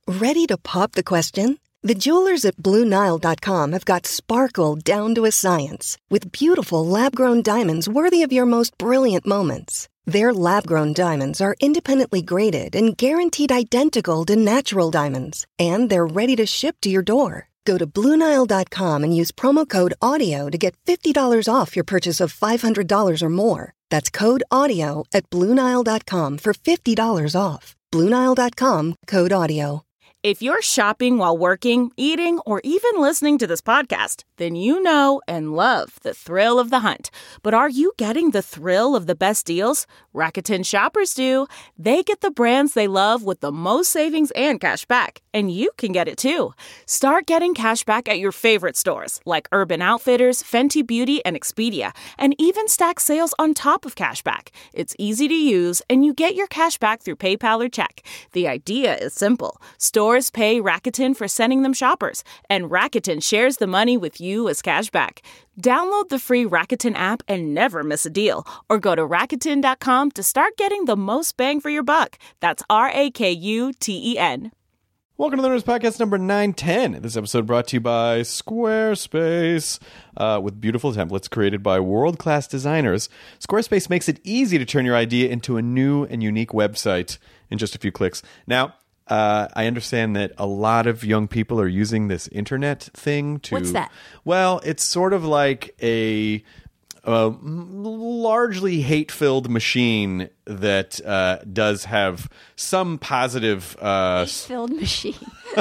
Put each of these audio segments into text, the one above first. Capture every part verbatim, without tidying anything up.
Ready to pop the question? The jewelers at Blue Nile dot com have got sparkle down to a science with beautiful lab-grown diamonds worthy of your most brilliant moments. Their lab-grown diamonds are independently graded and guaranteed identical to natural diamonds, and they're ready to ship to your door. Go to Blue Nile dot com and use promo code AUDIO to get fifty dollars off your purchase of five hundred dollars or more. That's code AUDIO at Blue Nile dot com for fifty dollars off. Blue Nile dot com, code AUDIO. If you're shopping while working, eating, or even listening to this podcast, then you know and love the thrill of the hunt. But are you getting the thrill of the best deals? Rakuten shoppers do. They get the brands they love with the most savings and cash back. And you can get it too. Start getting cash back at your favorite stores like Urban Outfitters, Fenty Beauty, and Expedia, and even stack sales on top of cash back. It's easy to use, and you get your cash back through PayPal or check. The idea is simple. Stores pay Rakuten for sending them shoppers, and Rakuten shares the money with you as cash back. Download the free Rakuten app and never miss a deal, or go to Rakuten dot com to start getting the most bang for your buck. That's R A K U T E N. Welcome to the Nerdist Podcast number nine ten. This episode brought to you by Squarespace. Uh, with beautiful templates created by world-class designers, Squarespace makes it easy to turn your idea into a new and unique website in just a few clicks. Now, Uh, I understand that a lot of young people are using this internet thing to... What's that? Well, it's sort of like a, a largely hate-filled machine that uh, does have some positive... Uh, hate-filled machine.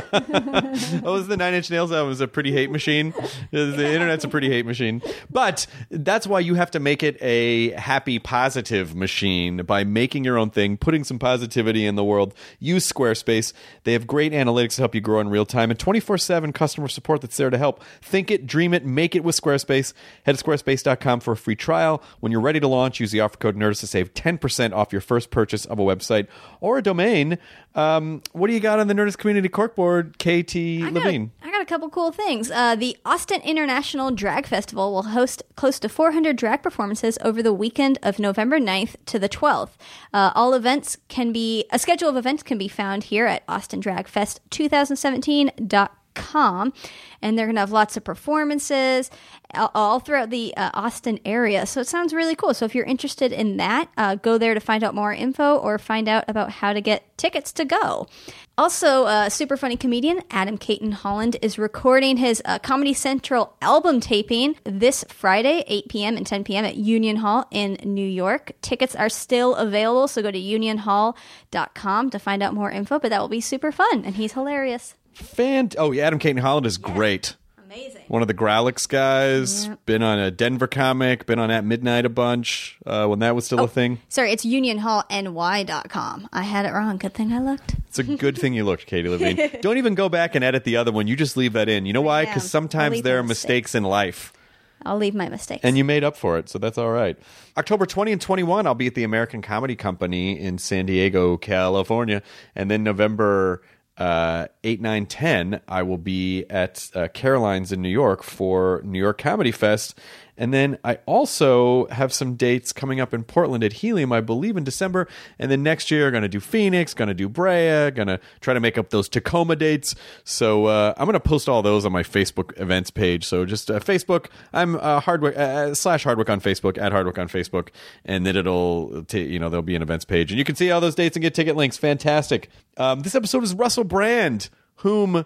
What was the Nine Inch Nails album? It was a pretty hate machine. The yeah. internet's a pretty hate machine. But that's why you have to make it a happy, positive machine by making your own thing, putting some positivity in the world. Use Squarespace. They have great analytics to help you grow in real time and twenty-four seven customer support that's there to help. Think it, dream it, make it with Squarespace. Head to squarespace dot com for a free trial. When you're ready to launch, use the offer code NERDIST to save ten percent off your first purchase of a website or a domain. Um, what do you got on the Nerdist Community Corkboard, K T I Levine? Got, I got a couple cool things. Uh, the Austin International Drag Festival will host close to four hundred drag performances over the weekend of November ninth to the twelfth. Uh, all events can be, a schedule of events can be found here at austin drag fest twenty seventeen dot com. And they're going to have lots of performances all, all throughout the uh, Austin area. So it sounds really cool. So if you're interested in that, uh, go there to find out more info or find out about how to get tickets to go. Also, uh, super funny comedian Adam Caton Holland is recording his uh, Comedy Central album taping this Friday, eight p.m. and ten p.m. at Union Hall in New York. Tickets are still available, so go to union hall dot com to find out more info, but that will be super fun, and he's hilarious. Fant- oh, yeah, Adam Caton Holland is yeah. great. Amazing. One of the Growlix guys. Yep. Been on a Denver comic. Been on At Midnight a bunch uh, when that was still oh, a thing. Sorry, it's union hall n y dot com. I had it wrong. Good thing I looked. It's a good thing you looked, Katie Levine. Don't even go back and edit the other one. You just leave that in. You know why? Because sometimes there are mistakes. mistakes in life. I'll leave my mistakes. And you made up for it, so that's all right. October twentieth and twenty-first, I'll be at the American Comedy Company in San Diego, California. And then November... Uh, eight, nine, ten, I will be at uh, Caroline's in New York for New York Comedy Fest. And then I also have some dates coming up in Portland at Helium, I believe, in December. And then next year, going to do Phoenix, going to do Brea, going to try to make up those Tacoma dates. So uh, I'm going to post all those on my Facebook events page. So just uh, Facebook, I'm uh, Hardwick, uh, slash Hardwick on Facebook, at Hardwick on Facebook. And then it'll, t- you know, there'll be an events page. And you can see all those dates and get ticket links. Fantastic. Um, this episode is Russell Brand, whom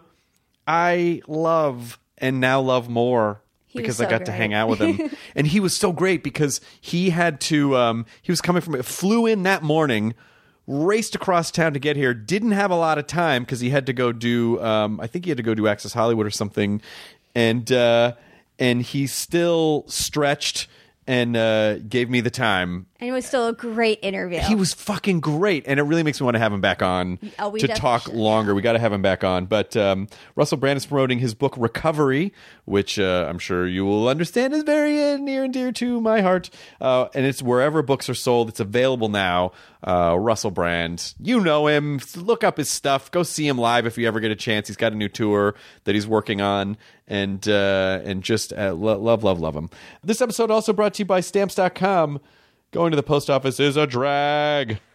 I love and now love more. He because so I got great. to hang out with him. And he was so great because he had to, um, he was coming from, flew in that morning, raced across town to get here, didn't have a lot of time because he had to go do, um, I think he had to go do Access Hollywood or something. And, uh, and he still stretched and uh, gave me the time. And it was still a great interview. He was fucking great, and it really makes me want to have him back on oh, we to talk should. longer. We got to have him back on. But um, Russell Brand is promoting his book Recovery, which uh, I'm sure you will understand is very uh, near and dear to my heart. Uh, and it's wherever books are sold. It's available now. Uh, Russell Brand, you know him. Look up his stuff. Go see him live if you ever get a chance. He's got a new tour that he's working on, and uh, and just uh, lo- love, love, love him. This episode also brought to you by Stamps dot com. Going to the post office is a drag.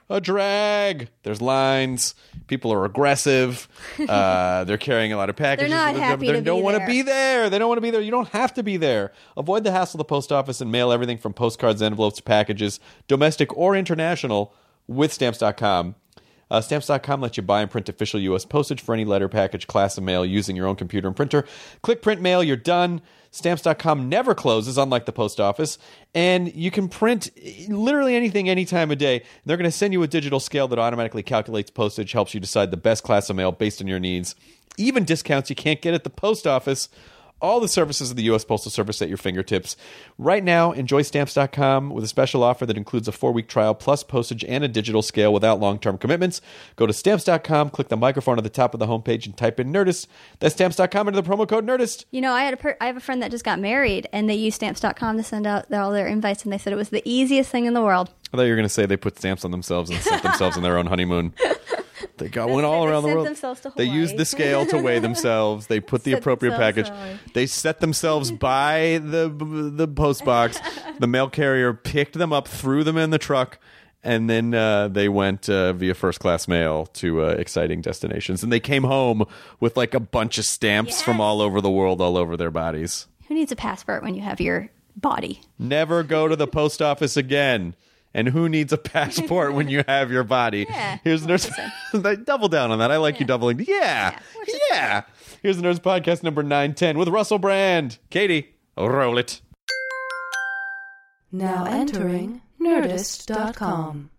a drag. There's lines. People are aggressive. Uh, they're carrying a lot of packages. They're not happy They to don't be want to there. be there. They don't want to be there. You don't have to be there. Avoid the hassle of the post office and mail everything from postcards, envelopes, to packages, domestic or international, with Stamps dot com. Uh, Stamps dot com lets you buy and print official U S postage for any letter, package, class of mail using your own computer and printer. Click print mail, you're done. Stamps dot com never closes, unlike the post office. And you can print literally anything any time of day. They're going to send you a digital scale that automatically calculates postage, helps you decide the best class of mail based on your needs. Even discounts you can't get at the post office. All the services of the U S Postal Service at your fingertips. Right now, enjoy Stamps dot com with a special offer that includes a four-week trial plus postage and a digital scale without long-term commitments. Go to Stamps dot com, click the microphone at the top of the homepage, and type in Nerdist. That's Stamps dot com, enter the promo code Nerdist. You know, I had a per- I have a friend that just got married, and they used Stamps dot com to send out their, all their invites, and they said it was the easiest thing in the world. I thought you were going to say they put stamps on themselves and sent themselves on their own honeymoon. They got one all They around the sent world. themselves to They Hawaii. used the scale to weigh themselves. They put the Set appropriate themselves package. to Hawaii. They set themselves by the the post box. The mail carrier picked them up, threw them in the truck, and then uh, they went uh, via first class mail to uh, exciting destinations. And they came home with like a bunch of stamps Yes. from all over the world, all over their bodies. Who needs a passport when you have your body? Never go to the post office again. And who needs a passport when you have your body? Yeah, Here's the Nerds. Double down on that. I like Yeah. you doubling. Yeah. Yeah, Yeah. Here's the Nerds Podcast number nine ten with Russell Brand. Katie, roll it. Now entering Nerdist dot com.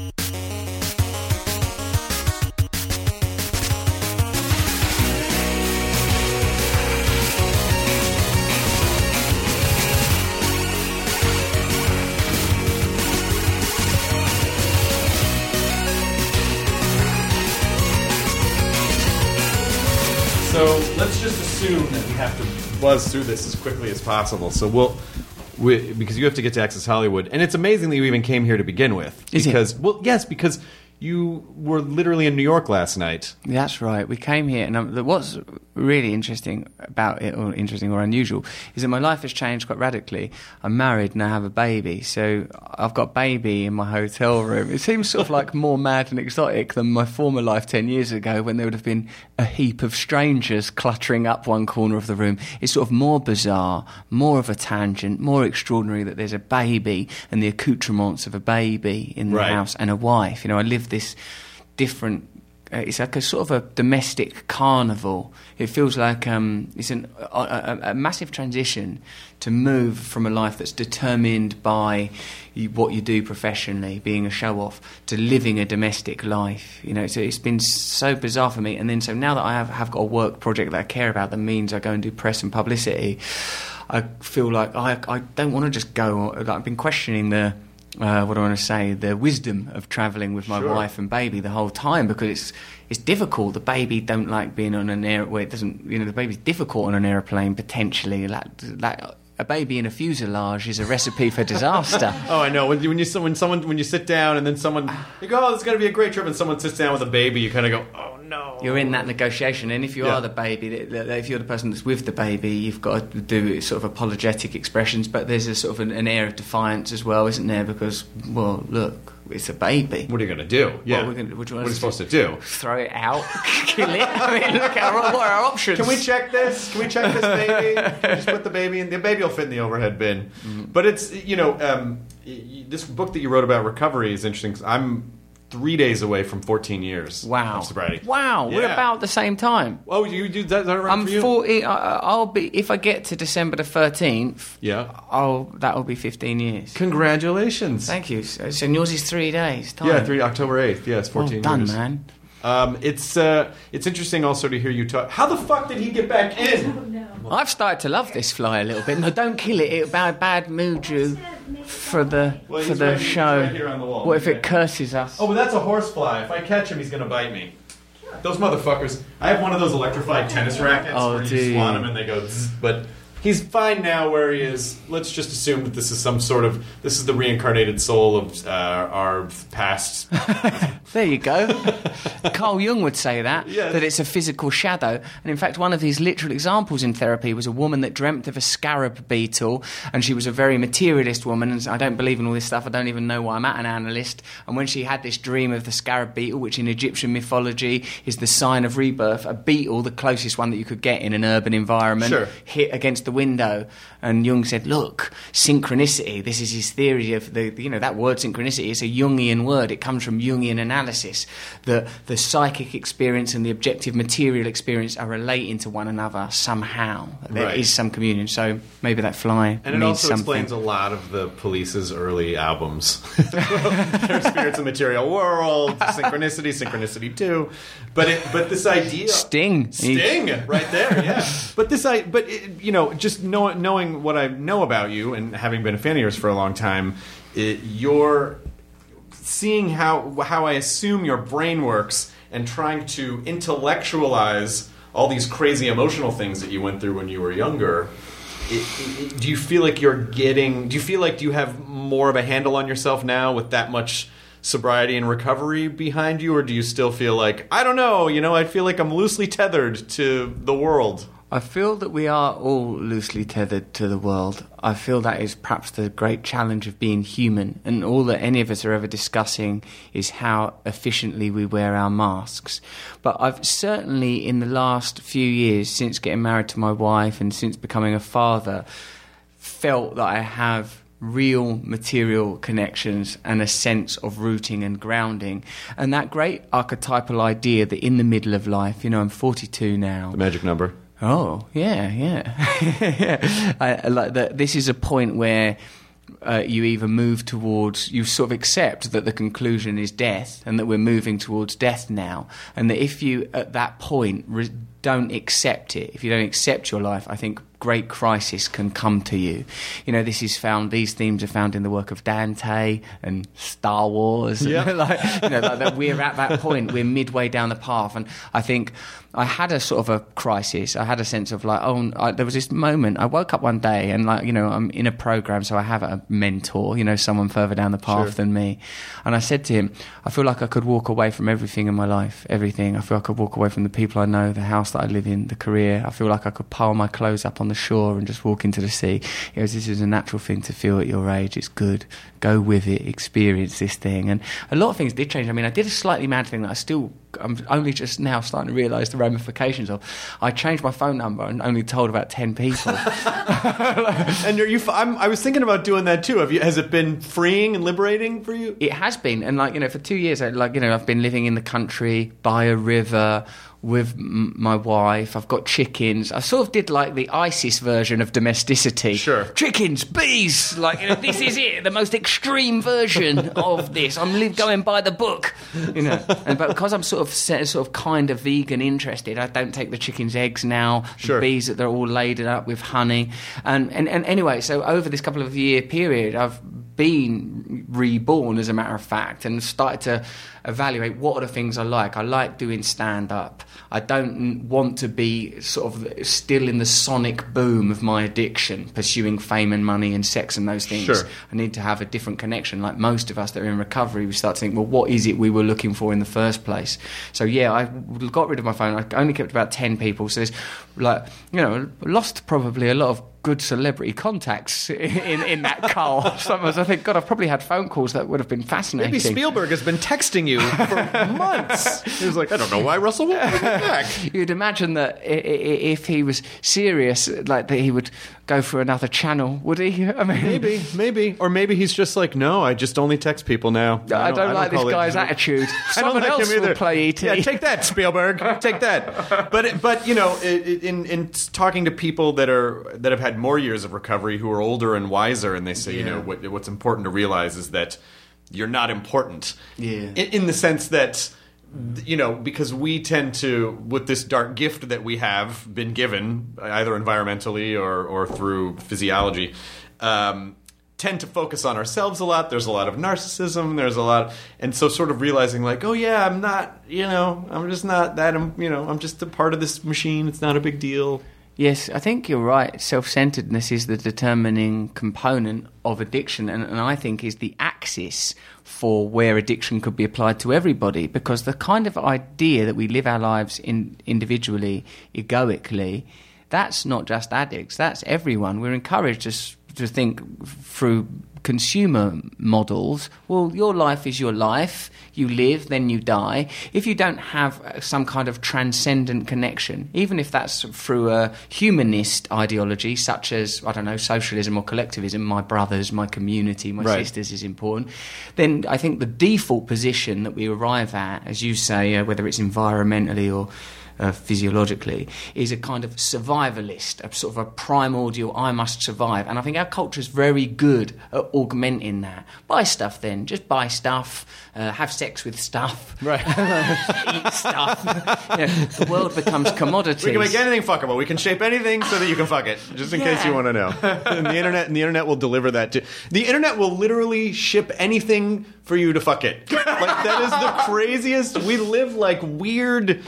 So let's just assume that we have to buzz through this as quickly as possible. So we'll, we, because you have to get to Access Hollywood, and it's amazing that you even came here to begin with. Is it? Because, well, yes, because you were literally in New York last night. That's right. We came here, and um, the- what's really interesting about it, or interesting or unusual, is that my life has changed quite radically. I'm married and I have a baby, so I've got baby in my hotel room. It seems sort of like more mad and exotic than my former life ten years ago, when there would have been a heap of strangers cluttering up one corner of the room. It's sort of more bizarre, more of a tangent, more extraordinary that there's a baby and the accoutrements of a baby in the Right. house and a wife. You know, I live this different. Uh, it's like a sort of a domestic carnival. It feels like um, it's an, a, a, a massive transition to move from a life that's determined by you, what you do professionally, being a show-off, to living a domestic life. You know, so it's been so bizarre for me. And then so now that I have, have got a work project that I care about, that means I go and do press and publicity, I feel like I, I don't want to just go. Like, I've been questioning the... Uh, what do I want to say? The wisdom of travelling with my Sure. wife and baby the whole time, because it's it's difficult. The baby don't like being on an air. Well, it doesn't. You know, the baby's difficult on an airplane potentially. Like, like a baby in a fuselage is a recipe for disaster. Oh, I know. When you, when you when someone when you sit down and then someone you go, oh, it's going to be a great trip, and someone sits down with a baby, you kind of go, oh no. You're in that negotiation, and if you Yeah. are the baby, th- th- if you're the person that's with the baby, you've got to do sort of apologetic expressions. But there's a sort of an, an air of defiance as well, isn't there? Because, well, look, it's a baby. What are you going to do? Yeah. we're gonna- what do you what want are you us supposed to to do? Throw it out, kill it. I mean, look at our, what are our options. Can we check this? Can we check this baby? Can we just put the baby in? The baby will fit in the overhead bin. Mm-hmm. But it's, you know, um, y- y- this book that you wrote about recovery is interesting. 'Cause I'm three days away from fourteen years Wow! of sobriety. Wow! We're Yeah. about the same time. Oh, you do that, that right I'm for you? forty. I, I'll be if I get to December the thirteenth. Yeah. I'll that'll be fifteen years. Congratulations. Thank you. So, so yours is three days. Time. Yeah, three, October eighth. Yeah, it's Well fourteen done, years. man. Um, it's uh, it's interesting also to hear you talk. How the fuck did he get back in? I've started to love this fly a little bit. No, don't kill it. It'll bad, bad mood you for the Well, for he's the right- he's show. right here on the wall. What if Okay. it curses us? Oh, but that's a horsefly. If I catch him, he's gonna bite me. Those motherfuckers. I have one of those electrified tennis rackets Oh, where you dude. swan them and they go zzz, but he's fine now where he is. Let's just assume that this is some sort of this is the reincarnated soul of uh, our past. There you go. Carl Jung would say that, Yes. that it's a physical shadow. And in fact, one of these literal examples in therapy was a woman that dreamt of a scarab beetle, and she was a very materialist woman, and I don't believe in all this stuff, I don't even know why I'm at an analyst. And when she had this dream of the scarab beetle, which in Egyptian mythology is the sign of rebirth, a beetle, the closest one that you could get in an urban environment, Sure. hit against the window. And Jung said, look, synchronicity, this is his theory of the, you know, that word synchronicity is a Jungian word. It comes from Jungian analysis. The, the psychic experience and the objective material experience are relating to one another somehow. There Right. is some communion. So maybe that fly And it means also something. explains a lot of the Police's early albums. Their Spirits of Material World, Synchronicity, Synchronicity two. But it, but this idea... Sting. Sting, right there, yeah. But this, I, but it, you know, just know, knowing what I know about you and having been a fan of yours for a long time, it, you're seeing how how I assume your brain works and trying to intellectualize all these crazy emotional things that you went through when you were younger. It, it, do you feel like you're getting? Do you feel like do you have more of a handle on yourself now with that much sobriety and recovery behind you, or do you still feel like I don't know? You know, I feel like I'm loosely tethered to the world. I feel that we are all loosely tethered to the world. I feel that is perhaps the great challenge of being human, and all that any of us are ever discussing is how efficiently we wear our masks. But I've certainly, in the last few years, since getting married to my wife and since becoming a father, felt that I have real material connections and a sense of rooting and grounding. And that great archetypal idea that in the middle of life, you know, I'm forty-two now. The magic number. Oh, yeah, yeah. I, I like that. This is a point where uh, you either move towards, you sort of accept that the conclusion is death and that we're moving towards death now. And that if you, at that point, re- don't accept it, if you don't accept your life, I think great crisis can come to you. You know, this is found, these themes are found in the work of Dante and Star Wars. Yeah. like, you know, like that we're at that point, we're midway down the path. And I think I had a sort of a crisis. I had a sense of like, oh, I, there was this moment. I woke up one day and like, you know, I'm in a program, so I have a mentor, you know, someone further down the path Sure. than me. And I said to him, I feel like I could walk away from everything in my life, everything. I feel like I could walk away from the people I know, the house that I live in, the career. I feel like I could pile my clothes up on the shore and just walk into the sea. He goes, this is a natural thing to feel at your age. It's good. Go with it. Experience this thing. And a lot of things did change. I mean, I did a slightly mad thing that I still, I'm only just now starting to realise the ramifications of. I changed my phone number and only told about ten people. And are you? I'm, I was thinking about doing that too. Have you? Has it been freeing and liberating for you? It has been, and like you know, for two years, I, like you know, I've been living in the country by a river with m- my wife. I've got chickens. I sort of did like the ISIS version of domesticity. Sure. Chickens, bees. Like you know, this is it, the most extreme version of this. I'm li- going by the book, you know. And but because I'm sort of set, sort of kind of vegan interested, I don't take the chickens' eggs now. Sure. The bees that they're all laden up with honey, and and and anyway, so over this couple of year period, I've been reborn, as a matter of fact, and started to evaluate what are the things I like. I like doing stand-up. I don't want to be sort of still in the sonic boom of my addiction, pursuing fame and money and sex and those things. Sure. I need to have a different connection. Like most of us that are in recovery, we start to think, well, what is it we were looking for in the first place? So yeah, I got rid of my phone. I only kept about ten people. So there's like, you know, lost probably a lot of good celebrity contacts in, in that car. Sometimes I think, God, I've probably had phone calls that would have been fascinating. Maybe Spielberg has been texting you for months. He was like, I don't know why Russell won't bring me back. You'd imagine that i- i- if he was serious, like that he would go for another channel, would he? I mean, Maybe, maybe. Or maybe he's just like, no, I just only text people now. I don't, like this call it- guy's attitude. I don't Someone like else him either. will play E T. Yeah, take that, Spielberg. Take that. But it- but you know, it- it- in in talking to people that are that have had more years of recovery, who are older and wiser, and they say, you know, what, what's important to realize is that you're not important. Yeah. In, in the sense that, you know, because we tend to, with this dark gift that we have been given, either environmentally or or through physiology. Um, tend to focus on ourselves a lot. There's a lot of narcissism. There's a lot, and so sort of realizing like, oh yeah, I'm not, you know, I'm just not that, I'm, you know, I'm just a part of this machine. It's not a big deal. Yes, I think you're right. Self-centeredness is the determining component of addiction, and, and I think is the axis for where addiction could be applied to everybody, because the kind of idea that we live our lives in individually, egoically, that's not just addicts, that's everyone. We're encouraged to, to think through consumer models. Well, your life is your life. You live, then you die. If you don't have some kind of transcendent connection, even if that's through a humanist ideology, such as, I don't know, socialism or collectivism, my brothers, my community, my right. sisters is important, then I think the default position that we arrive at, as you say, uh, whether it's environmentally or Uh, physiologically, is a kind of survivalist, a sort of a primordial I must survive. And I think our culture is very good at augmenting that. Buy stuff then, just buy stuff, uh, have sex with stuff, right? Eat stuff. You know, the world becomes commodities. We can make anything fuckable. We can shape anything so that you can fuck it, just in Yeah. case you want to know. And the internet, and the internet will deliver that to the internet will literally ship anything for you to fuck it. Like, that is the craziest. We live like weird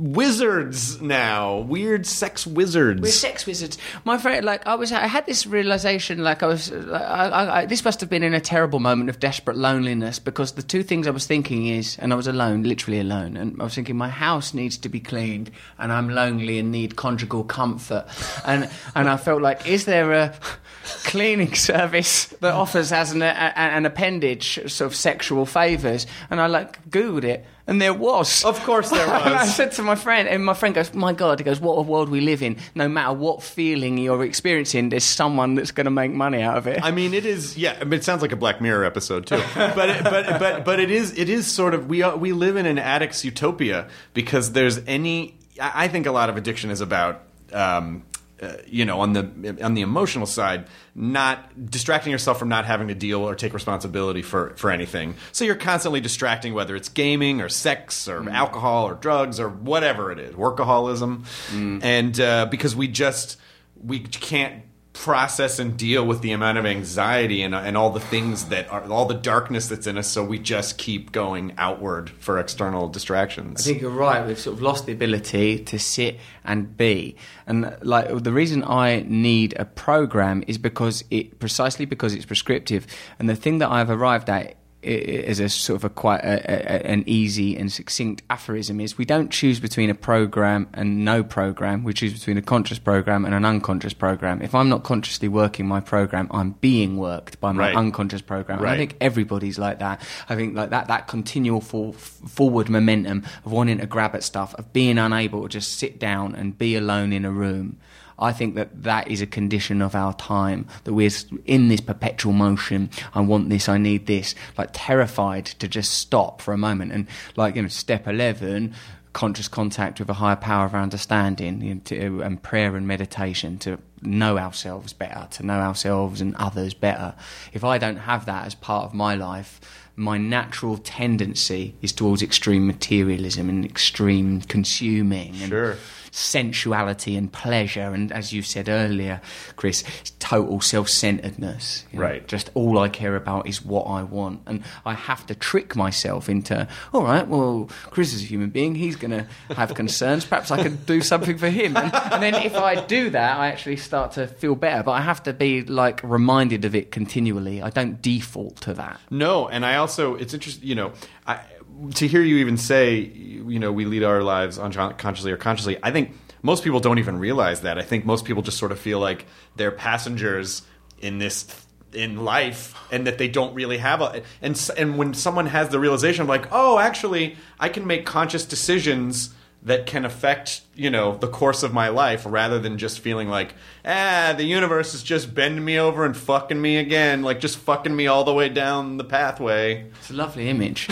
wizards now, weird sex wizards. We're sex wizards. My friend, like, I was, I had this realization, like, I was, I, I, I, this must have been in a terrible moment of desperate loneliness, because the two things I was thinking is, and I was alone, literally alone, and I was thinking, my house needs to be cleaned, and I'm lonely and need conjugal comfort, and and I felt like, is there a cleaning service that offers as an, a, an appendage sort of sexual favours? And I like Googled it, and there was. Of course there was. And I said to my friend, and my friend goes, my God, he goes, what a world we live in. No matter what feeling you're experiencing, there's someone that's going to make money out of it. I mean, it is, yeah, I mean, it sounds like a Black Mirror episode too. but, it, but but but it is it is sort of, we are, we live in an addict's utopia, because there's any, I think a lot of addiction is about, um, Uh, you know, on the on the emotional side, not distracting yourself from not having to deal or take responsibility for, for anything. So you're constantly distracting, whether it's gaming or sex or mm. alcohol or drugs or whatever it is, workaholism, mm. and uh, because we just we can't process and deal with the amount of anxiety and and all the things that are, all the darkness that's in us, so we just keep going outward for external distractions. I think you're right. We've sort of lost the ability to sit and be. And like, the reason I need a program is because it precisely because it's prescriptive. And the thing that I've arrived at is a sort of a quite a, a, an easy and succinct aphorism is, we don't choose between a program and no program. We choose between a conscious program and an unconscious program. If I'm not consciously working my program, I'm being worked by my right. unconscious program. Right. And I think everybody's like that. I think like that that continual for, forward momentum of wanting to grab at stuff, of being unable to just sit down and be alone in a room. I think that that is a condition of our time, that we're in this perpetual motion. I want this, I need this, like terrified to just stop for a moment. And like, you know, step eleven, conscious contact with a higher power of our understanding, you know, to, and prayer and meditation to know ourselves better, to know ourselves and others better. If I don't have that as part of my life, my natural tendency is towards extreme materialism and extreme consuming and sure. sensuality and pleasure, and as you said earlier, Chris, total self-centeredness. You know, right. Just all I care about is what I want, and I have to trick myself into, all right, well, Chris is a human being, he's going to have concerns, perhaps I could do something for him, and, and then if I do that, I actually start to feel better, but I have to be like reminded of it continually. I don't default to that. No, and I also, it's interesting, you know, I, to hear you even say, you know, we lead our lives unconsciously or consciously, I think most people don't even realize that. I think most people just sort of feel like they're passengers in this, in life, and that they don't really have a, and, and when someone has the realization of like, oh, actually, I can make conscious decisions that can affect, you know, the course of my life, rather than just feeling like, ah, the universe is just bending me over and fucking me again, like just fucking me all the way down the pathway. It's a lovely image.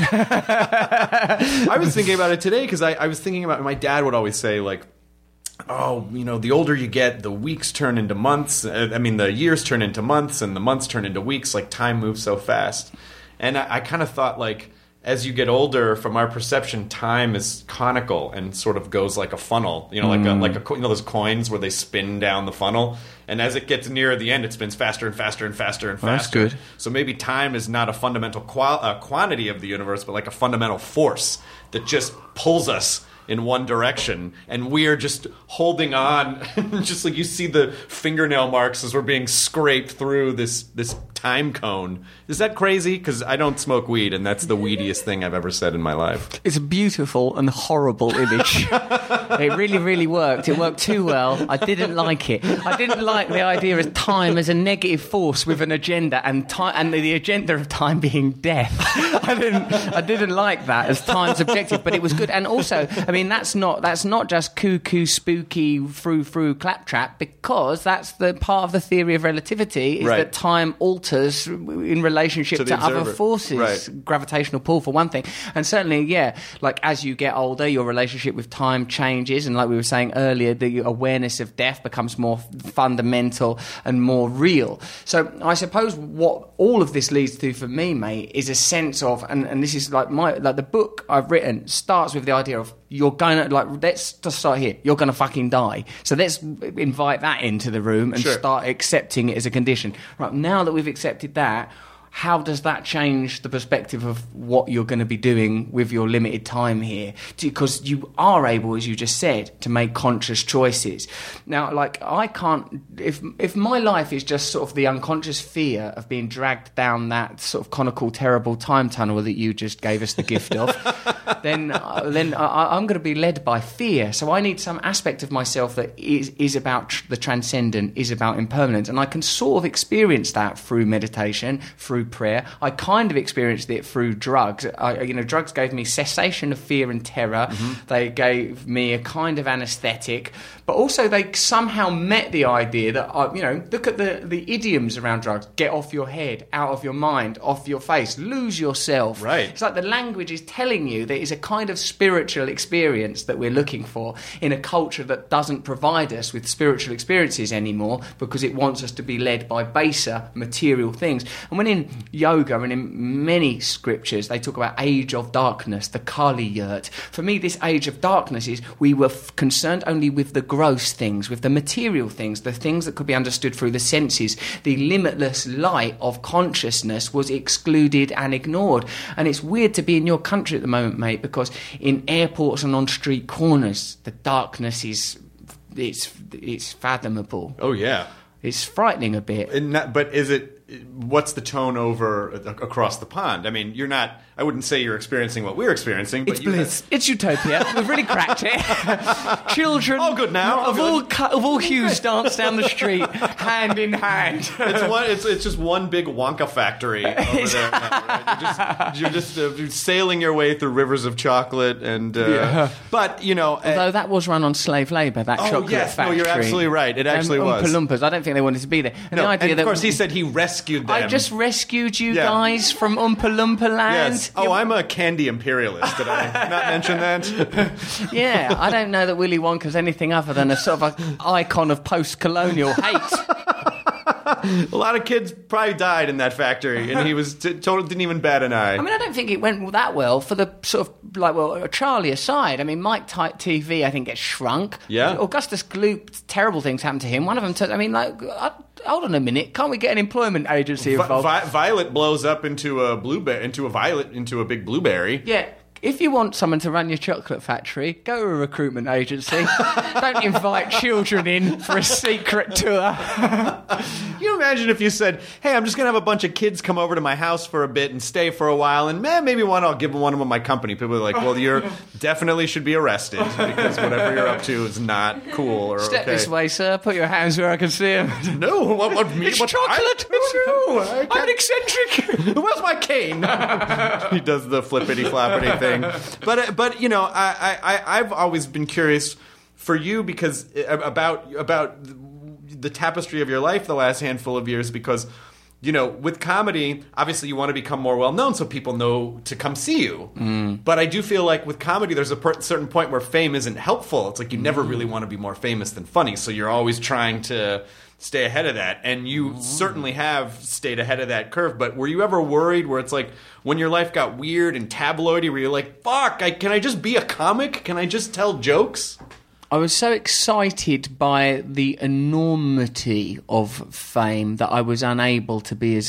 I was thinking about it today because I, I was thinking about, my dad would always say, like, oh, you know, the older you get, the weeks turn into months. I mean, the years turn into months, and the months turn into weeks. Like, time moves so fast. And I, I kind of thought, like, as you get older, from our perception, time is conical and sort of goes like a funnel. You know, like mm. a, like a, you know those coins where they spin down the funnel, and as it gets nearer the end, it spins faster and faster and faster and faster. Oh, that's good. So maybe time is not a fundamental qual- uh, quantity of the universe, but like a fundamental force that just pulls us in one direction, and we are just holding on, just like you see the fingernail marks as we're being scraped through this this time cone. Is that crazy? Because I don't smoke weed, and that's the weediest thing I've ever said in my life. It's a beautiful and horrible image. It really, really worked. It worked too well. I didn't like it. I didn't like the idea of time as a negative force with an agenda, and time, and the agenda of time being death. I didn't. I didn't like that as time's objective, but it was good. And also, I mean, that's not that's not just cuckoo, spooky, frou frou, claptrap, because that's the part of the theory of relativity is right. that time alters in relationship to, to other forces, right. gravitational pull for one thing, and certainly, yeah, like as you get older, your relationship with time changes, and like we were saying earlier, the awareness of death becomes more fundamental and more real. So I suppose what all of this leads to for me, mate, is a sense of, and, and this is like my like the book I've written starts with the idea of you're going to, like, let's just start here, you're going to fucking die. So let's invite that into the room and sure. start accepting it as a condition. Right, now that we've accepted that, how does that change the perspective of what you're going to be doing with your limited time here? Because you are able, as you just said, to make conscious choices. Now, like, I can't... If if my life is just sort of the unconscious fear of being dragged down that sort of conical, terrible time tunnel that you just gave us the gift of, then uh, then I, I'm going to be led by fear. So I need some aspect of myself that is, is about tr- the transcendent, is about impermanence. And I can sort of experience that through meditation, through prayer. I kind of experienced it through drugs. I, you know, drugs gave me cessation of fear and terror. Mm-hmm. They gave me a kind of anaesthetic, but also they somehow met the idea that, I, you know, look at the, the idioms around drugs. Get off your head, out of your mind, off your face, lose yourself. Right. It's like the language is telling you that it's a kind of spiritual experience that we're looking for in a culture that doesn't provide us with spiritual experiences anymore because it wants us to be led by baser material things. And when in yoga and in many scriptures they talk about age of darkness, the Kali Yurt. For me, this age of darkness is we were f- concerned only with the gross things, with the material things, the things that could be understood through the senses. The limitless light of consciousness was excluded and ignored. And it's weird to be in your country at the moment, mate, because in airports and on street corners the darkness is it's it's fathomable. Oh yeah, it's frightening a bit. And not, but is it? What's the tone over across the pond? I mean, you're not... I wouldn't say you're experiencing what we're experiencing, but it's you bliss. Have... It's utopia. We've really cracked it. Children all good now. All of good. all of all hues dance down the street, hand in hand. It's one. It's it's just one big Wonka factory over there. Right? You're just, you're just uh, sailing your way through rivers of chocolate, and uh, yeah. But you know, although uh, that was run on slave labour, that oh, chocolate yes, factory. No, you're absolutely right. It actually um, was. Oompa Loompas. I don't think they wanted to be there. And no, the idea and of that course he said he rescued them. I just rescued you yeah. guys from Oompa Loompa land. Yes. Oh, I'm a candy imperialist. Did I not mention that? Yeah, I don't know that Willy Wonka's anything other than a sort of an icon of post-colonial hate. A lot of kids probably died in that factory, and he was t- totally didn't even bat an eye. I mean, I don't think it went that well for the sort of like well, Charlie aside. I mean, Mike Type T V, I think, gets shrunk. Yeah. Augustus Gloop, terrible things happened to him. One of them, t- I mean, like, I, hold on a minute, can't we get an employment agency involved? Vi- Violet blows up into a blueberry, into a violet, into a big blueberry. Yeah. If you want someone to run your chocolate factory, go to a recruitment agency. Don't invite children in for a secret tour. Can you imagine if you said, hey, I'm just going to have a bunch of kids come over to my house for a bit and stay for a while, and man, maybe one I'll give one of them my company. People are like, well, you definitely should be arrested because whatever you're up to is not cool or Step okay. this way, sir. Put your hands where I can see them. No, what, what me? It's what, chocolate. I, It's no, I I'm an eccentric. Where's my cane? He does the flippity floppity thing. But but you know, I, I I've always been curious for you because about about the tapestry of your life the last handful of years, because you know, with comedy, obviously you want to become more well known so people know to come see you. Mm. But I do feel like with comedy, there's a per- certain point where fame isn't helpful. It's like you mm. never really want to be more famous than funny, so you're always trying to stay ahead of that, and you mm. certainly have stayed ahead of that curve. But were you ever worried where it's like when your life got weird and tabloidy where you're like, fuck, I, can I just be a comic? Can I just tell jokes? I was so excited by the enormity of fame that I was unable to be as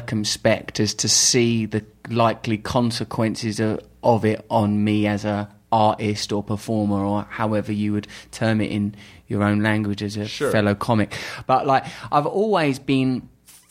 circumspect as to see the likely consequences of, of it on me as a artist or performer or however you would term it in your own language as a Sure. fellow comic. But like, I've always been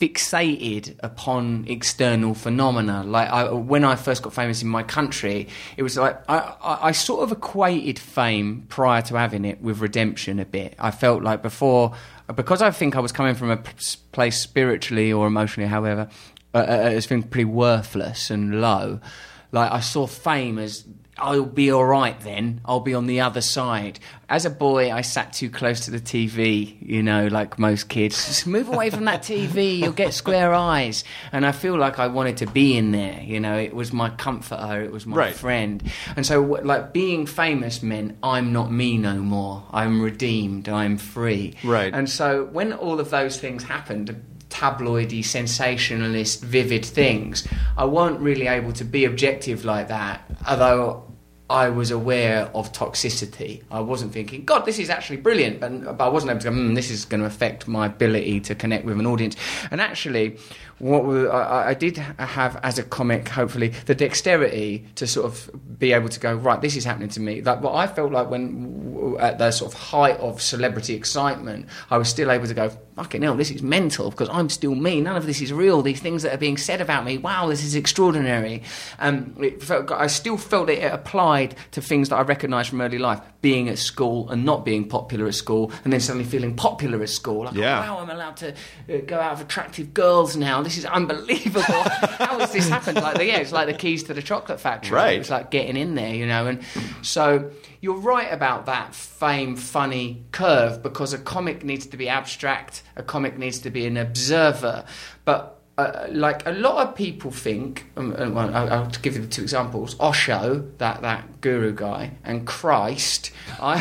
fixated upon external phenomena. Like I, when I first got famous in my country, it was like I, I, I sort of equated fame prior to having it with redemption a bit. I felt like before, because I think I was coming from a p- place spiritually or emotionally, however, uh, uh, as being pretty worthless and low. Like I saw fame as, I'll be all right then. I'll be on the other side. As a boy, I sat too close to the T V, you know, like most kids. Just move away from that T V, you'll get square eyes. And I feel like I wanted to be in there, you know. It was my comforter, it was my Right. friend. And so, like, being famous meant I'm not me no more. I'm redeemed, I'm free. Right. And so when all of those things happened, tabloidy, sensationalist, vivid things, I weren't really able to be objective like that, although I was aware of toxicity. I wasn't thinking, God, this is actually brilliant, but, but I wasn't able to go, mm, this is going to affect my ability to connect with an audience. And actually, what we, I, I did have as a comic, hopefully, the dexterity to sort of be able to go, right, this is happening to me. Like what I felt like when, at the sort of height of celebrity excitement, I was still able to go, fucking hell, this is mental, because I'm still me. None of this is real. These things that are being said about me, wow, this is extraordinary. Um, it felt, I still felt that it applied to things that I recognised from early life, being at school and not being popular at school, and then suddenly feeling popular at school. Like, Yeah. oh, wow, I'm allowed to uh, go out with attractive girls now. This is unbelievable. How has this happened? Like, yeah, it's like the keys to the chocolate factory. Right. It's like getting in there, you know. And so you're right about that fame, funny curve, because a comic needs to be abstract, a comic needs to be an observer. But uh, like a lot of people think, um, uh, well, I'll, I'll give you the two examples, Osho, that, that guru guy, and Christ.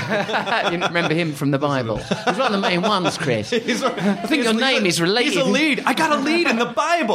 I, you remember him from the Bible. He's one of the main ones, Chris. He's a- I think your he's name a- is related. He's a lead. I got a lead in the Bible.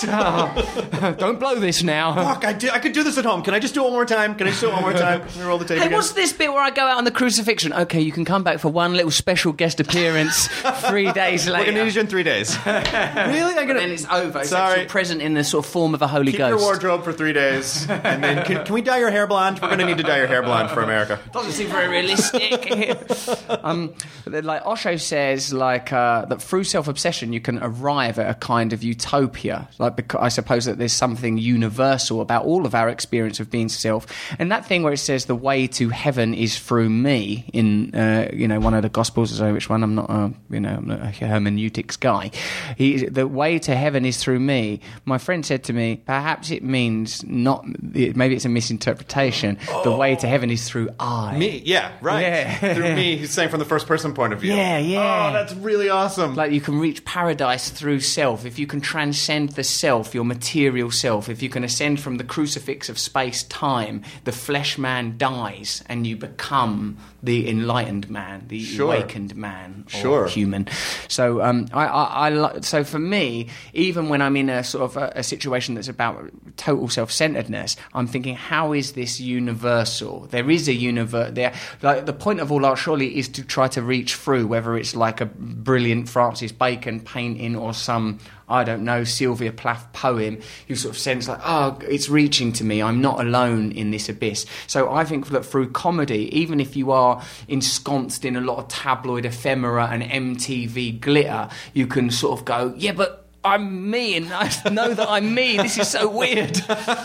Oh, don't blow this now. Fuck, I, did, I could do this at home. Can I just do it one more time? Can I just do it one more time? Can we roll the tape Hey, again? what's this bit where I go out on the crucifixion? Okay, you can come back for one little special guest appearance three days We're later. going to need you in three days. Really? I'm And gonna... then it's over. It's Sorry. actually present in the sort of form of a Holy Keep Ghost. your wardrobe for three days. And then, can, can we dye your hair blonde? We're going to need to dye your hair blonde for America. Doesn't seem very realistic. um, like Osho says, like uh, that through self-obsession you can arrive at a kind of utopia. Like, because I suppose that there's something universal about all of our experience of being self. And that thing where it says the way to heaven is through me in uh, you know, one of the Gospels, I don't know which one. I'm not a, you know, I'm not a hermeneutics guy. He, the way to heaven is through me. My friend said to me, perhaps it means not. Maybe it's a misinterpretation. Oh. The way to heaven is through I. Me, yeah, right. Yeah. Through me, he's saying from the first person point of view. Yeah, yeah. Oh, that's really awesome. Like you can reach paradise through self. If you can transcend the self, your material self, if you can ascend from the crucifix of space-time, the flesh man dies and you become the enlightened man, the Sure. awakened man or Sure. human. So um, I, I, I li- so for me, even when I'm in a sort of a, a situation that's about total self-centeredness, I'm thinking, how is this universal? There is a universe there. Like the point of all art surely is to try to reach through, whether it's like a brilliant Francis Bacon painting or some, I don't know, Sylvia Plath poem. You sort of sense like, oh, it's reaching to me. I'm not alone in this abyss. So I think that through comedy, even if you are ensconced in a lot of tabloid ephemera and M T V glitter, you can sort of go, yeah, but I'm me, and I know that I'm me. This is so weird.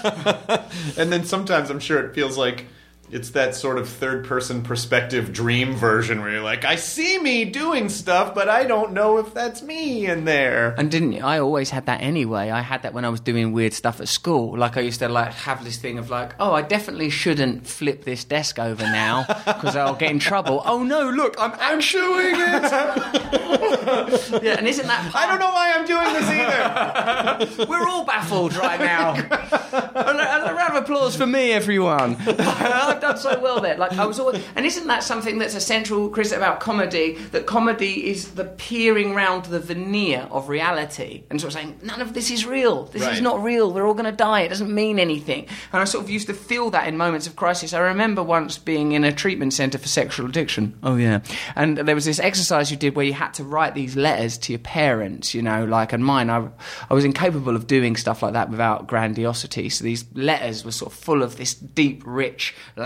And then sometimes I'm sure it feels like it's that sort of third-person perspective dream version where you're like, I see me doing stuff, but I don't know if that's me in there. And didn't I always had that anyway? I had that when I was doing weird stuff at school. Like I used to like have this thing of like, oh, I definitely shouldn't flip this desk over now because I'll get in trouble. Oh no, look, I'm I'm doing it. Yeah, and isn't that? I don't know why I'm doing this either. We're all baffled right now. a, a round of applause for me, everyone. I've done so well there. Like I was always, and isn't that something that's essential, Chris, about comedy? That comedy is the peering round the veneer of reality and sort of saying, none of this is real. This Right. is not real. We're all going to die. It doesn't mean anything. And I sort of used to feel that in moments of crisis. I remember once being in a treatment centre for sexual addiction. Oh yeah. And there was this exercise you did where you had to write these letters to your parents, you know, like, and mine, I, I was incapable of doing stuff like that without grandiosity. So these letters were sort of full of this deep, rich language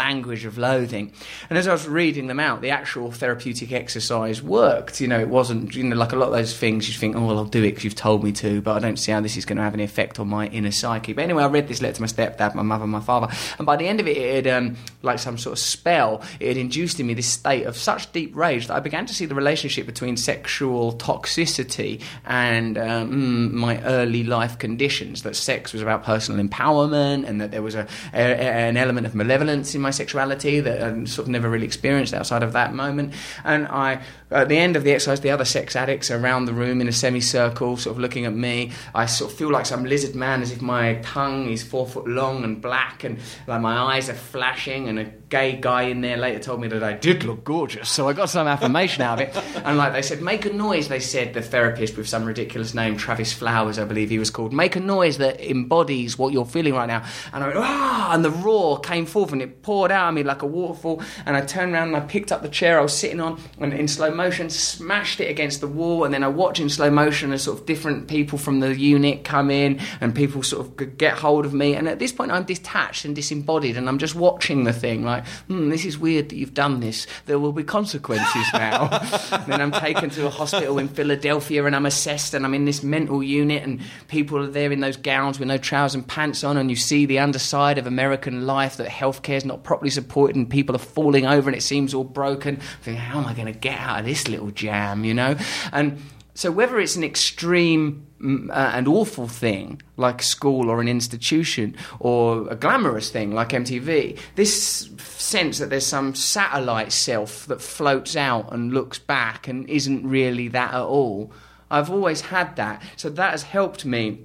language of loathing. And as I was reading them out, the actual therapeutic exercise worked. You know, it wasn't, you know, like a lot of those things you think, oh, well, I'll do it because you've told me to, but I don't see how this is going to have any effect on my inner psyche. But anyway, I read this letter to my stepdad, my mother, my father, and by the end of it, it had, um, like some sort of spell, it had induced in me this state of such deep rage that I began to see the relationship between sexual toxicity and um, my early life conditions, that sex was about personal empowerment and that there was a, a an element of malevolence in my sexuality that I sort of never really experienced outside of that moment. And I, at the end of the exercise, the other sex addicts are around the room in a semicircle, sort of looking at me. I sort of feel like some lizard man, as if my tongue is four foot long and black, and like my eyes are flashing. And a gay guy in there later told me that I did look gorgeous, so I got some affirmation out of it. And like they said, make a noise. They said, the therapist with some ridiculous name, Travis Flowers, I believe he was called, make a noise that embodies what you're feeling right now. And I went, ah, and the roar came forth and it poured out of me like a waterfall. And I turned around and I picked up the chair I was sitting on and in slow motion smashed it against the wall. And then I watched in slow motion as sort of different people from the unit come in and people sort of get hold of me. And at this point I'm detached and disembodied and I'm just watching the thing like, hmm, this is weird that you've done this. There will be consequences now. Then I'm taken to a hospital in Philadelphia and I'm assessed and I'm in this mental unit and people are there in those gowns with no trousers and pants on, and you see the underside of American life, that healthcare is not properly supported and people are falling over and it seems all broken. I think, how am I going to get out of this little jam, you know? And so whether it's an extreme uh, and awful thing like school or an institution, or a glamorous thing like M T V, this sense that there's some satellite self that floats out and looks back and isn't really that at all, I've always had that. So that has helped me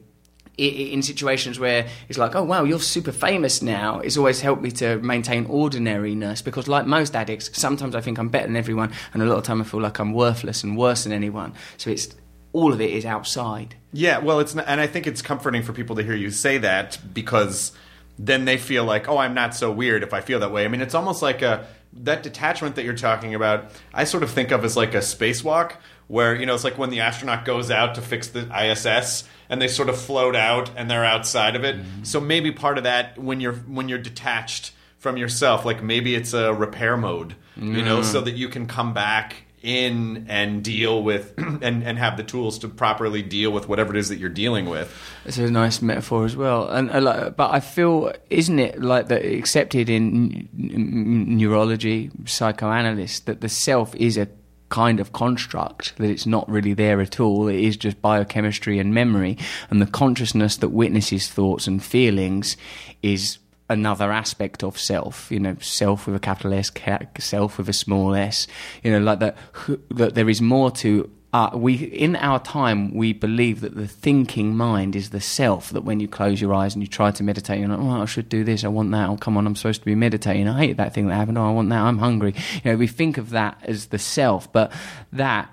in situations where it's like, oh wow, you're super famous now. It's always helped me to maintain ordinariness, because like most addicts, sometimes I think I'm better than everyone, and a lot of time I feel like I'm worthless and worse than anyone. So it's all of it is outside. Yeah, well, it's not, and I think it's comforting for people to hear you say that, because then they feel like, oh, I'm not so weird if I feel that way. I mean, it's almost like a that detachment that you're talking about, I sort of think of as like a spacewalk, where, you know, it's like when the astronaut goes out to fix the I S S and they sort of float out and they're outside of it. Mm-hmm. So maybe part of that, when you're when you're detached from yourself, like maybe it's a repair mode, mm-hmm. you know, so that you can come back in and deal with and, and have the tools to properly deal with whatever it is that you're dealing with. It's a nice metaphor as well. And uh, like, but I feel, isn't it like that accepted in n- neurology, psychoanalysts, that the self is a kind of construct, that it's not really there at all, it is just biochemistry and memory, and the consciousness that witnesses thoughts and feelings is another aspect of self, you know, self with a capital S, self with a small s, you know, like that, that there is more to Uh, we in our time we believe that the thinking mind is the self, that when you close your eyes and you try to meditate, you're like, oh, I should do this, I want that, oh come on, I'm supposed to be meditating, I hate that thing that happened, oh I want that, I'm hungry. You know, we think of that as the self, but that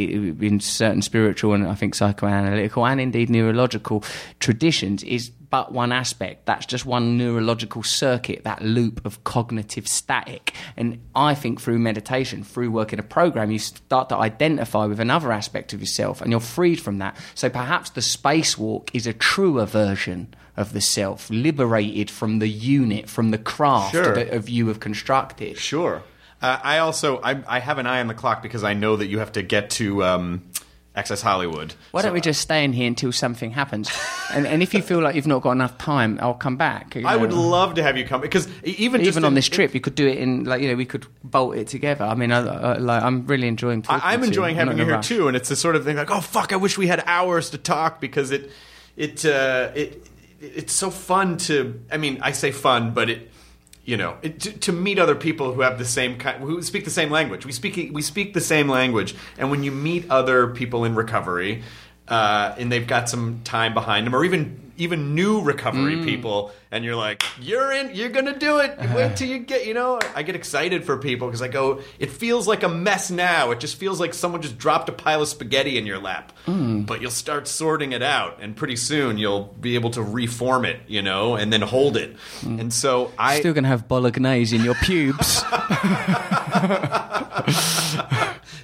in certain spiritual and I think psychoanalytical and indeed neurological traditions is but one aspect. That's just one neurological circuit, that loop of cognitive static. And I think through meditation, through working a program, you start to identify with another aspect of yourself and you're freed from that. So perhaps the spacewalk is a truer version of the self, liberated from the unit, from the craft sure. that of you have constructed. Sure. Uh, I also, I, I have an eye on the clock because I know that you have to get to Um Access Hollywood. Why so, don't we just stay in here until something happens? and, and if you feel like you've not got enough time, I'll come back. I know. would love to have you come, because even even just on in, this trip, it, you could do it in, like, you know, we could bolt it together. I mean, I, I, like, I'm really enjoying talking. I, I'm to enjoying you. having you here rush. too, and it's the sort of thing like, oh fuck, I wish we had hours to talk, because it it uh, it it's so fun to. I mean, I say fun, but it. You know, it, to, to meet other people who have the same kind, who speak the same language. We speak we speak the same language, and when you meet other people in recovery, uh, and they've got some time behind them, or even even new recovery mm. people, and you're like, you're in, you're gonna do it. You wait till you get, you know. I get excited for people because I go, it feels like a mess now. It just feels like someone just dropped a pile of spaghetti in your lap. Mm. But you'll start sorting it out, and pretty soon you'll be able to reform it, you know, and then hold it. Mm. And so I still gonna have bolognese in your pubes.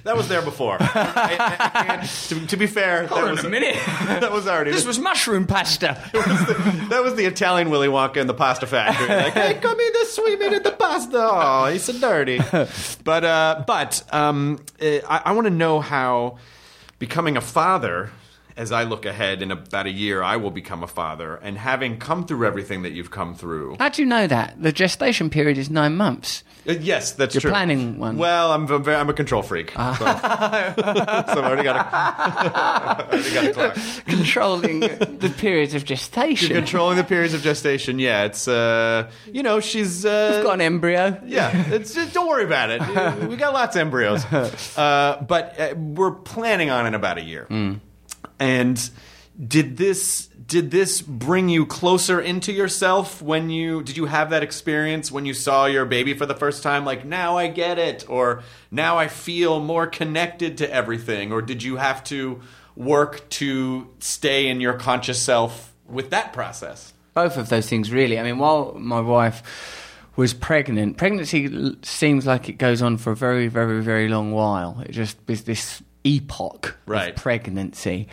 that was there before. I, I, I can't, to, to be fair, Hold that on was a minute. That was already. This was mushroom pasta. That was the Italian Willy Wonka in the pasta factory. Like, hey, come in the sweet meat in the pasta. Oh, he's so dirty. But uh, but um, I, I want to know how becoming a father. As I look ahead, in about a year, I will become a father, and having come through everything that you've come through. How do you know that? The gestation period is nine months. Uh, yes, that's You're true. You're planning one. Well, I'm a, I'm a control freak. So, so I've already got a, already got a clock. Controlling the periods of gestation. You're controlling the periods of gestation, yeah. It's, uh, you know, she's... Uh, We've got an embryo. Yeah, it's, just, don't worry about it. We got lots of embryos. Uh, but uh, we're planning on in about a year. Mm. And did this did this bring you closer into yourself when you did you have that experience when you saw your baby for the first time? Like, now I get it, or now I feel more connected to everything, or did you have to work to stay in your conscious self with that process? Both of those things, really. I mean, while my wife was pregnant, pregnancy seems like it goes on for a very, very, very long while. It just is this epoch right. of pregnancy.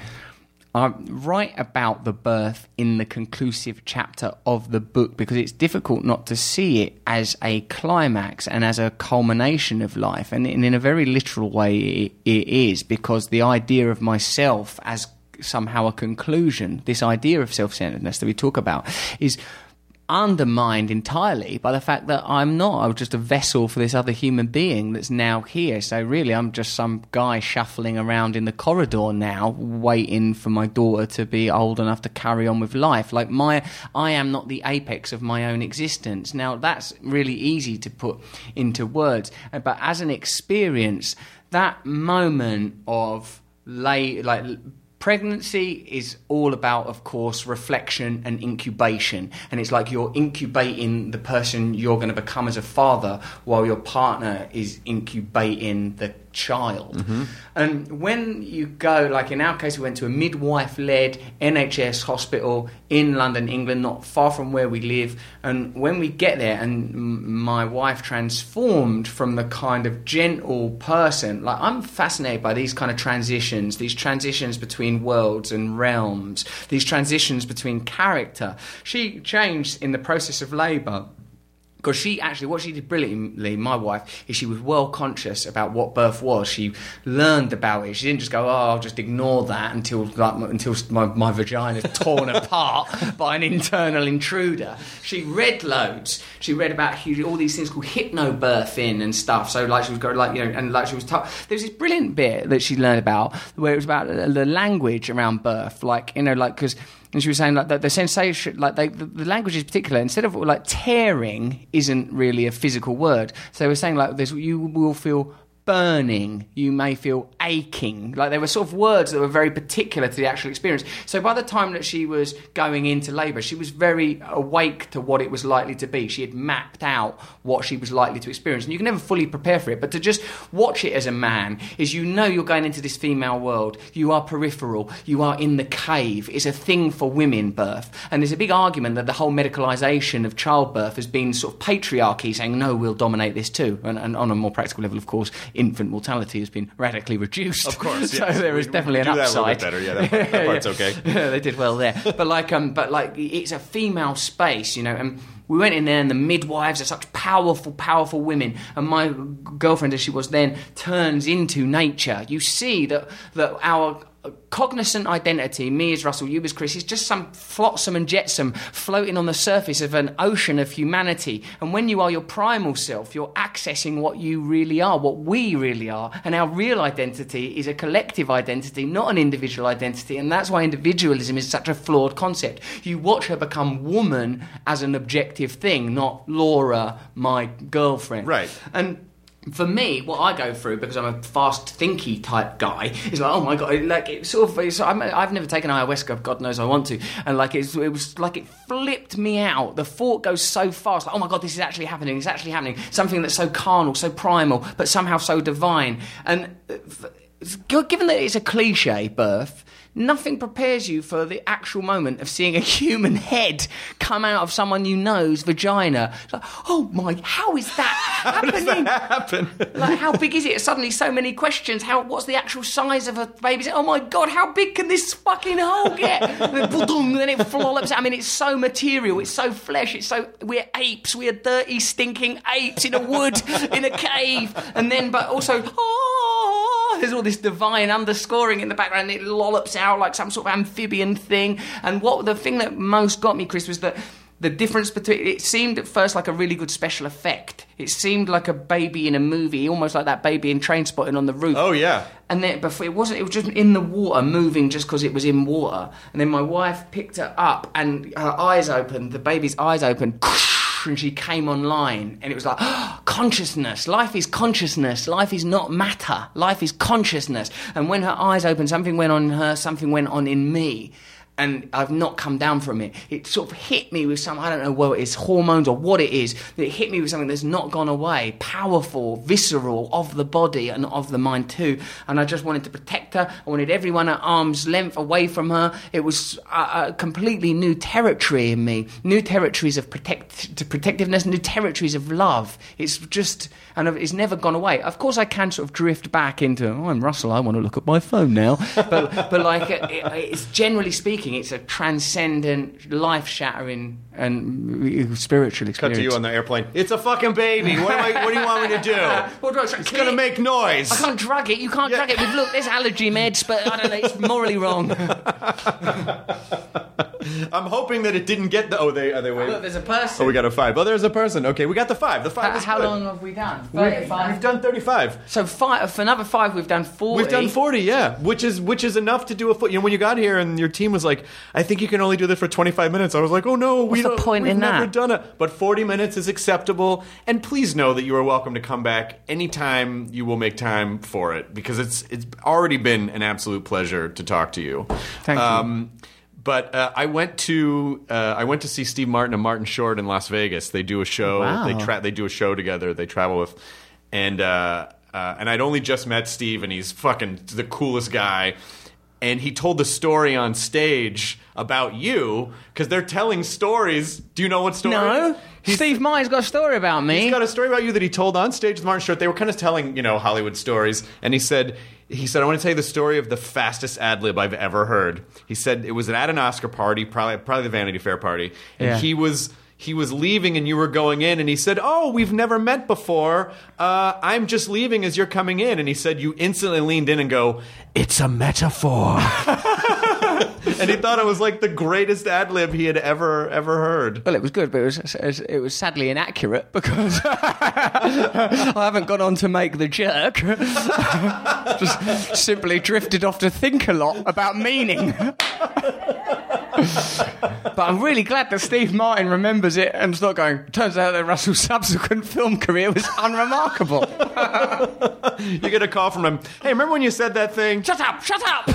I'm right about the birth in the conclusive chapter of the book, because it's difficult not to see it as a climax and as a culmination of life. And in a very literal way, it, it is, because the idea of myself as somehow a conclusion, this idea of self-centeredness that we talk about, is undermined entirely by the fact that I'm not. I'm just a vessel for this other human being that's now here. So really, I'm just some guy shuffling around in the corridor now, waiting for my daughter to be old enough to carry on with life. Like my, I am not the apex of my own existence. Now, that's really easy to put into words. But as an experience, that moment of lay, like... Pregnancy is all about, of course, reflection and incubation. And it's like you're incubating the person you're going to become as a father while your partner is incubating the child. Mm-hmm. And when you go, like in our case, we went to a midwife-led N H S hospital in London, England, not far from where we live. And when we get there, and m- my wife transformed from the kind of gentle person, like I'm fascinated by these kind of transitions, these transitions between worlds and realms, these transitions between character. She changed in the process of labour. Because she actually, what she did brilliantly, my wife, is she was well conscious about what birth was. She learned about it. She didn't just go, oh, I'll just ignore that until like until my, my vagina is torn apart by an internal intruder. She read loads. She read about all these things called hypnobirthing and stuff. So like she was going, like, you know, and like she was taught. There was this brilliant bit that she learned about where it was about the language around birth. Like, you know, like, because... And she was saying like the, the sensation, like they, the, the language in particular, instead of like tearing, isn't really a physical word. So they were saying like this: you will feel burning, you may feel aching. Like they were sort of words that were very particular to the actual experience. So by the time that she was going into labour, she was very awake to what it was likely to be. She had mapped out what she was likely to experience. And you can never fully prepare for it, but to just watch it as a man is, you know, you're going into this female world. You are peripheral. You are in the cave. It's a thing for women, birth. And there's a big argument that the whole medicalisation of childbirth has been sort of patriarchy saying, no, we'll dominate this too. And, and on a more practical level, of course, infant mortality has been radically reduced. Of course, so yes. there is we, definitely we an do upside. That a little bit better. Yeah, that, that part's okay. Yeah, they did well there. But like, um, but like, it's a female space, you know. And we went in there, and the midwives are such powerful, powerful women. And my girlfriend, as she was then, turns into nature. You see that that our cognizant identity, me as Russell, you as Chris, is just some flotsam and jetsam floating on the surface of an ocean of humanity. And when you are your primal self, you're accessing what you really are, what we really are. And our real identity is a collective identity, not an individual identity. And that's why individualism is such a flawed concept. You watch her become woman as an objective thing, not Laura, my girlfriend. Right. And for me, what I go through, because I'm a fast thinky type guy, is like, oh my god, like it sort of. It's, I'm, I've never taken ayahuasca. God knows I want to, and like it's, it was like it flipped me out. The thought goes so fast. Like, oh my god, this is actually happening. It's actually happening. Something that's so carnal, so primal, but somehow so divine. And given that it's a cliche birth, nothing prepares you for the actual moment of seeing a human head come out of someone you know's vagina. It's like, oh my, how is that happening? How does that happen? Like, how big is it? Suddenly, so many questions. How? What's the actual size of a baby's? Oh my God, how big can this fucking hole get? And then, boom, then it flollops out. I mean, it's so material. It's so flesh. It's so we're apes. We're dirty, stinking apes in a wood, in a cave, and then, but also, oh, there's all this divine underscoring in the background. And it lollops out like some sort of amphibian thing. And what the thing that most got me, Chris, was that the difference between, it seemed at first like a really good special effect. It seemed like a baby in a movie, almost like that baby in Trainspotting on the roof. Oh yeah. And then before it wasn't, it was just in the water, moving just because it was in water. And then my wife picked her up, and her eyes opened, the baby's eyes opened, and she came online, and it was like, oh, consciousness. Life is consciousness. Life is not matter. Life is consciousness. And when her eyes opened, something went on in her, something went on in me. And I've not come down from it. It sort of hit me with some, I don't know what it is, hormones or what it is. It hit me with something that's not gone away. Powerful, visceral, of the body and of the mind too. And I just wanted to protect her. I wanted everyone at arm's length away from her. It was a, a completely new territory in me. New territories of protect, to protectiveness, new territories of love. It's just, and it's never gone away. Of course I can sort of drift back into, oh, I'm Russell, I want to look at my phone now. But, but like, it, it's generally speaking, it's a transcendent, life-shattering and spiritual experience. Cut to you on the airplane. It's a fucking baby. What, am I, what do you want me to do? Well, right, so it's going to make noise. I can't drug it. You can't yeah. drug it. We've looked, there's allergy meds, but I don't know, it's morally wrong. I'm hoping that it didn't get the... Oh, they, are they waiting? Look, there's a person. Oh, we got a five. Oh, there's a person. Okay, we got the five. The five How, is how good. long have we done? thirty-five? We've done thirty-five. So five, for another five, we've done forty. We've done forty, yeah. Which is which is enough to do a foot. You know, when you got here and your team was like, I think you can only do this for twenty-five minutes. I was like, oh no, What's we the don't, point we've in never that? done it. But forty minutes is acceptable. And please know that you are welcome to come back anytime you will make time for it, because it's it's already been an absolute pleasure to talk to you. Thank um, you. But uh, I went to uh, I went to see Steve Martin and Martin Short in Las Vegas. They do a show. Wow. They tra- they do a show together. They travel with, and uh, uh, and I'd only just met Steve, and he's fucking the coolest guy. And he told the story on stage about you, because they're telling stories. Do you know what story? No. He's, Steve Martin's got a story about me. He's got a story about you that he told on stage with Martin Short. They were kind of telling, you know, Hollywood stories. And he said, he said, I want to tell you the story of the fastest ad-lib I've ever heard. He said it was at an Oscar party, probably probably the Vanity Fair party. And Yeah. he was... He was leaving and you were going in, and he said, oh, we've never met before. Uh, I'm just leaving as you're coming in. And he said, you instantly leaned in and go, it's a metaphor. And he thought it was like the greatest ad-lib he had ever, ever heard. Well, it was good, but it was it was sadly inaccurate because I haven't gone on to make The Jerk. Just simply drifted off to think a lot about meaning. But I'm really glad that Steve Martin remembers it and is not going, turns out that Russell's subsequent film career was unremarkable. You get a call from him, hey, remember when you said that thing? Shut up, shut up!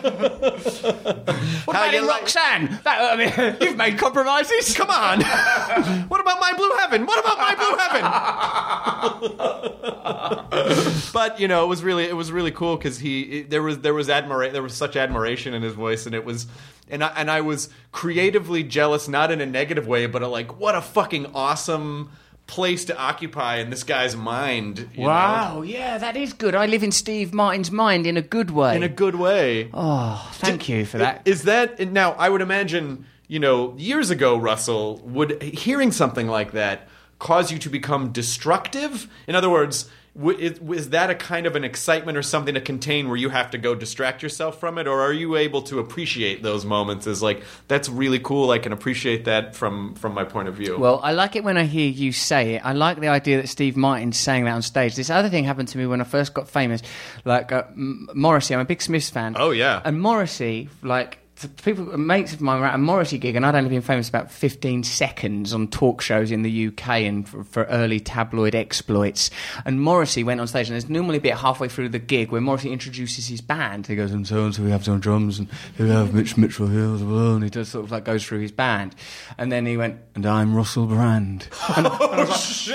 What How about you in like- Roxanne? That, I mean, you've made compromises. Come on. What about My Blue Heaven? What about My Blue Heaven? But, you know, it was really it was really cool because he it, there was there was admira- there was such admiration in his voice, and it was and I, and I was creatively jealous, not in a negative way, but a, like, what a fucking awesome place to occupy in this guy's mind. You Wow, know? yeah, that is good. I live in Steve Martin's mind in a good way. In a good way. Oh, thank Did- you for that. Is that now? I would imagine, you know, years ago, Russell, would hearing something like that cause you to become destructive? In other words, w- is, is that a kind of an excitement or something to contain where you have to go distract yourself from it, or are you able to appreciate those moments as like, that's really cool, I can appreciate that from from my point of view? Well, I like it when I hear you say it. I like the idea that Steve Martin's saying that on stage. This other thing happened to me when I first got famous. Like, uh, M- Morrissey, I'm a big Smiths fan. Oh, yeah. And Morrissey, like... So people, mates of mine were at a Morrissey gig, and I'd only been famous about fifteen seconds on talk shows in the U K and for, for early tabloid exploits. And Morrissey went on stage, and there's normally a bit halfway through the gig where Morrissey introduces his band. He goes, and so and so we have some drums, and here we have Mitch Mitchell here, and he does sort of like goes through his band. And then he went, and I'm Russell Brand. And, and I was like, fucking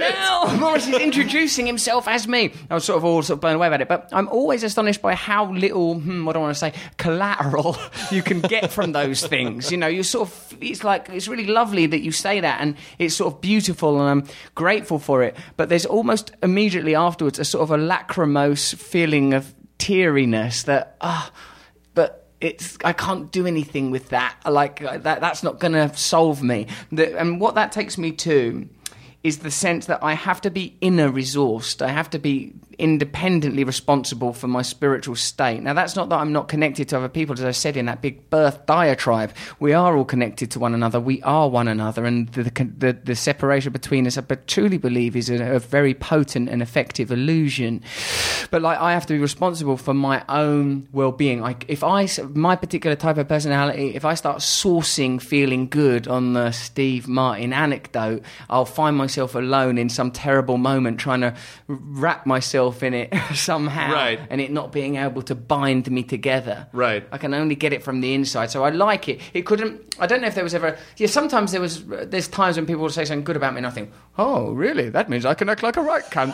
now Morrissey's introducing himself as me. I was sort of all sort of blown away about it, but I'm always astonished by how little, hmm, what do I want to say, collateral you can get from those things. You know, you sort of, it's like, it's really lovely that you say that, and it's sort of beautiful, and I'm grateful for it, but there's almost immediately afterwards a sort of a lachrymose feeling of teariness that, ah, oh, but it's, I can't do anything with that. Like, that, that's not going to solve me. The, and what that takes me to is the sense that I have to be inner resourced. I have to be independently responsible for my spiritual state. Now, that's not that I'm not connected to other people. As I said in that big birth diatribe, we are all connected to one another. We are one another, and the the, the separation between us, I truly believe, is a, a very potent and effective illusion. But like, I have to be responsible for my own well-being. Like, if I, my particular type of personality, if I start sourcing feeling good on the Steve Martin anecdote, I'll find myself alone in some terrible moment trying to wrap myself in it somehow, right, and it not being able to bind me together. Right. I can only get it from the inside, so I like it. It couldn't. I don't know if there was ever. Yeah, sometimes there was. There's times when people will say something good about me, and I think, oh, really? That means I can act like a right cunt.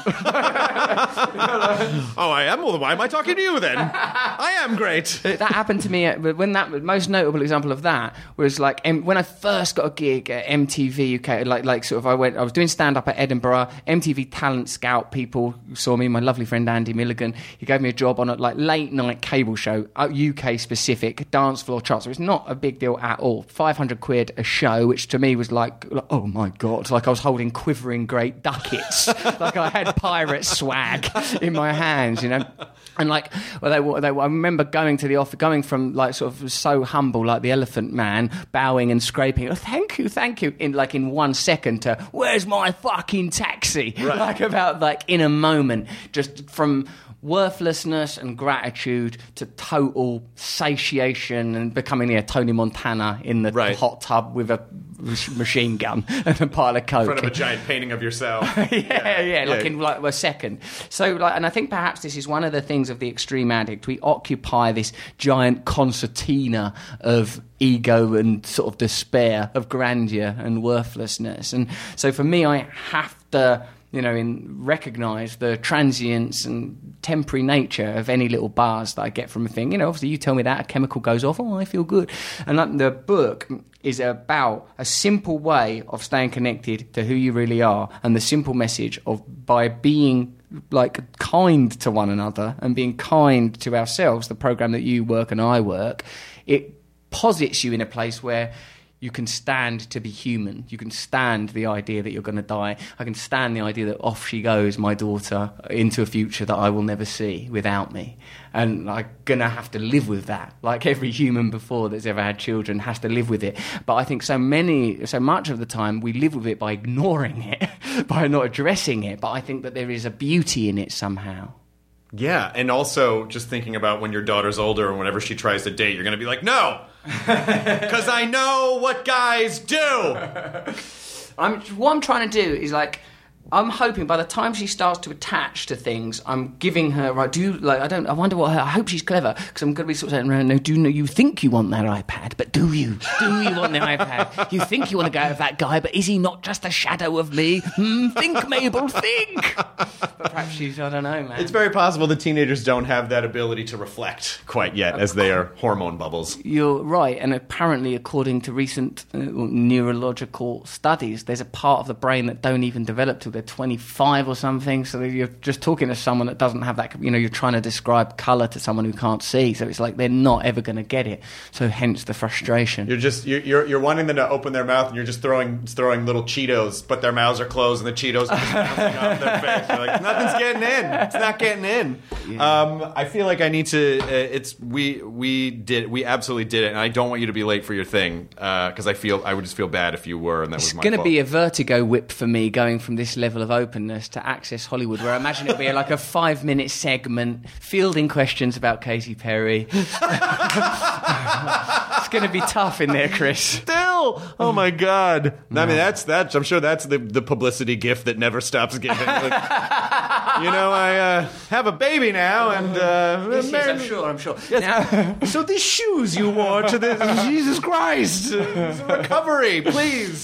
Oh, I am. Well, why am I talking to you then? I am great. That happened to me. When that most notable example of that was like when I first got a gig at M T V U K. Like, like sort of, I went. I was doing stand up at Edinburgh. M T V Talent Scout people saw me. My lovely friend Andy Milligan, he gave me a job on a like late night cable show, U K specific, dance floor charts. So it's not a big deal at all. five hundred quid a show, which to me was like, like, oh my God, like I was holding quivering great ducats, like I had pirate swag in my hands, you know. And like, well, they, they, I remember going to the office, going from like sort of so humble, like the Elephant Man, bowing and scraping, oh, thank you, thank you, in like in one second to, where's my fucking taxi? Right. Like about like in a moment, just from worthlessness and gratitude to total satiation and becoming yeah, Tony Montana in the right. hot tub with a machine gun and a pile of coke in front of a giant painting of yourself. yeah, yeah, yeah, like yeah. in like a second. So, like, and I think perhaps this is one of the things of the extreme addict. We occupy this giant concertina of ego and sort of despair, of grandeur and worthlessness. And so, for me, I have to, you know, in recognise the transience and temporary nature of any little buzz that I get from a thing. You know, obviously you tell me that, a chemical goes off, oh, I feel good. And like, the book is about a simple way of staying connected to who you really are, and the simple message of by being like kind to one another and being kind to ourselves, the program that you work and I work, it posits you in a place where you can stand to be human. You can stand the idea that you're going to die. I can stand the idea that off she goes, my daughter, into a future that I will never see without me. And I'm going to have to live with that. Like every human before that's ever had children has to live with it. But I think so many, so much of the time we live with it by ignoring it, by not addressing it. But I think that there is a beauty in it somehow. Yeah, and also just thinking about when your daughter's older and whenever she tries to date, you're going to be like, no, because I know what guys do. I'm, what I'm trying to do is like, I'm hoping by the time she starts to attach to things, I'm giving her, right, do you, like, I don't, I wonder what her, I hope she's clever, because I'm going to be sort of saying, no, do you know, you think you want that iPad, but do you? Do you want the iPad? You think you want to go out with that guy, but is he not just a shadow of me? Hmm, think, Mabel, think. But perhaps she's, I don't know, man. It's very possible that teenagers don't have that ability to reflect quite yet, as they are hormone bubbles. You're right, and apparently, according to recent uh, neurological studies, there's a part of the brain that don't even develop till they're twenty-five or something, so you're just talking to someone that doesn't have that, you know, you're trying to describe colour to someone who can't see, so it's like they're not ever going to get it, so hence the frustration. You're just, you're, you're you're wanting them to open their mouth and you're just throwing throwing little Cheetos, but their mouths are closed and the Cheetos are just bouncing off their face. You're like, nothing's getting in. It's not getting in. Yeah. Um, I feel like I need to, uh, it's, we we did, we absolutely did it, and I don't want you to be late for your thing, because uh, I feel, I would just feel bad if you were, and that it's was my gonna fault. Be a vertigo whip for me going from this level of openness to Access Hollywood, where I imagine it'll be like a five minute segment fielding questions about Katy Perry. It's going to be tough in there, Chris. Still, oh my God! No. I mean, that's that's. I'm sure that's the the publicity gift that never stops giving. Like, you know, I uh, have a baby now, and uh, yes, yes, I'm sure. I'm sure. Yes. Now, so these shoes you wore to the Jesus Christ, uh, recovery, please.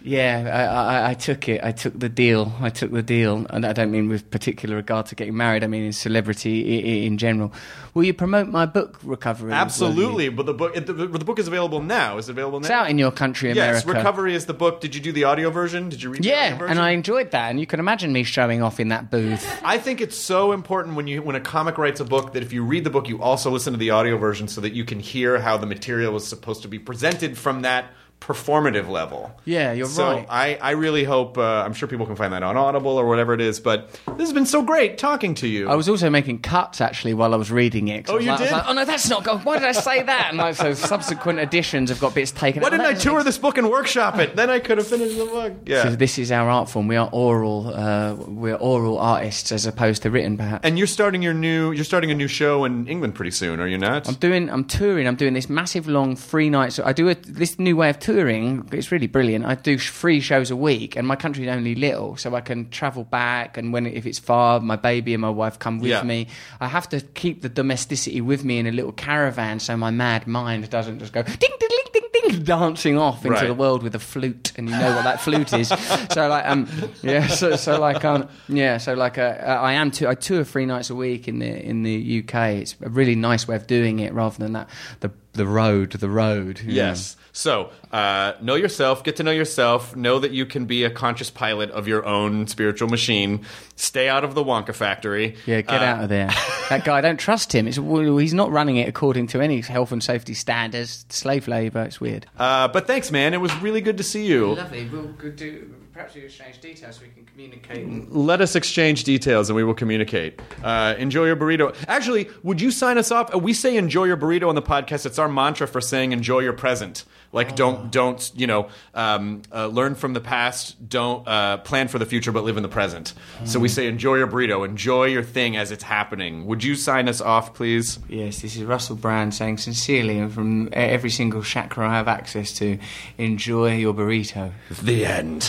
Yeah, I, I, I took it. I took the deal. I took the deal. And I don't mean with particular regard to getting married. I mean in celebrity in, in general. Will you promote my book, Recovery? Absolutely. But the book, the, the book is available now. Is it available now? It's out in your country, America. Yes, Recovery is the book. Did you do the audio version? Did you read the yeah, audio version? and I enjoyed that. And you can imagine me showing off in that booth. I think it's so important when you when a comic writes a book that if you read the book, you also listen to the audio version so that you can hear how the material is supposed to be presented from that performative level. Yeah, you're so right. So I, I really hope, uh, I'm sure people can find that on Audible or whatever it is, but this has been so great talking to you. I was also making cuts, actually, while I was reading it. Oh, I was you like, did? I was like, oh, no, that's not good. Why did I say that? And like, so subsequent editions have got bits taken Why out. didn't I That's tour ex- this book and workshop it? Then I could have finished the book. Yeah. So this is our art form. We are oral. Uh, we're oral artists as opposed to written, perhaps. And you're starting your new, you're starting a new show in England pretty soon, are you not? I'm doing. I'm touring. I'm doing this massive long free nights. I do a, this new way of touring. It's really brilliant. I do three shows a week, and my country's only little, so I can travel back. And when if it's far, my baby and my wife come with Yeah. me. I have to keep the domesticity with me in a little caravan, so my mad mind doesn't just go ding ding ding ding ding, dancing off into Right. the world with a flute, and you know what that flute is. So like, um, yeah, so, so like, um, yeah, so like, uh, I am. T- I tour three nights a week in the in the U K. It's a really nice way of doing it, rather than that the the road, the road. you Yes. know. So, uh, know yourself, get to know yourself, know that you can be a conscious pilot of your own spiritual machine. Stay out of the Wonka factory. Yeah, get Uh, out of there. That guy, I don't trust him. It's, well, he's not running it according to any health and safety standards. Slave labour, it's weird. Uh, but thanks, man. It was really good to see you. Lovely. We'll do, perhaps we exchange details so we can communicate. And... Let us exchange details and we will communicate. Uh, enjoy your burrito. Actually, would you sign us off? We say enjoy your burrito on the podcast. It's our mantra for saying enjoy your present. Like, don't, don't, you know, um, uh, learn from the past, don't uh, plan for the future, but live in the present. So we say enjoy your burrito, enjoy your thing as it's happening. Would you sign us off, please? Yes, this is Russell Brand saying sincerely, and from every single chakra I have access to, enjoy your burrito. The end.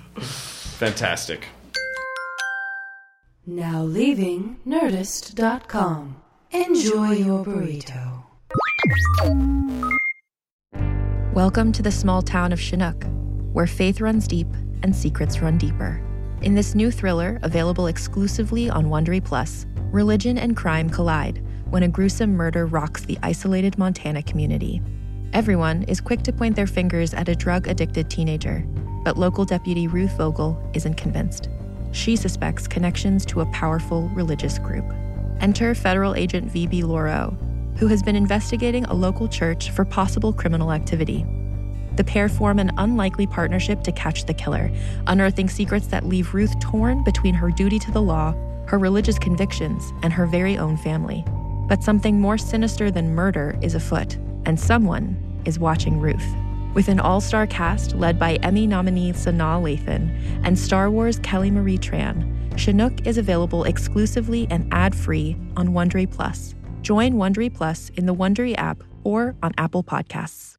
Fantastic. Now leaving Nerdist dot com. Enjoy your burrito. Welcome to the small town of Chinook, where faith runs deep and secrets run deeper. In this new thriller, available exclusively on Wondery Plus, religion and crime collide when a gruesome murder rocks the isolated Montana community. Everyone is quick to point their fingers at a drug-addicted teenager, but local deputy Ruth Vogel isn't convinced. She suspects connections to a powerful religious group. Enter federal agent V B Lauro, who has been investigating a local church for possible criminal activity. The pair form an unlikely partnership to catch the killer, unearthing secrets that leave Ruth torn between her duty to the law, her religious convictions, and her very own family. But something more sinister than murder is afoot, and someone is watching Ruth. With an all-star cast led by Emmy nominee Sanaa Lathan and Star Wars Kelly Marie Tran, Chinook is available exclusively and ad-free on Wondery Plus. Join Wondery Plus in the Wondery app or on Apple Podcasts.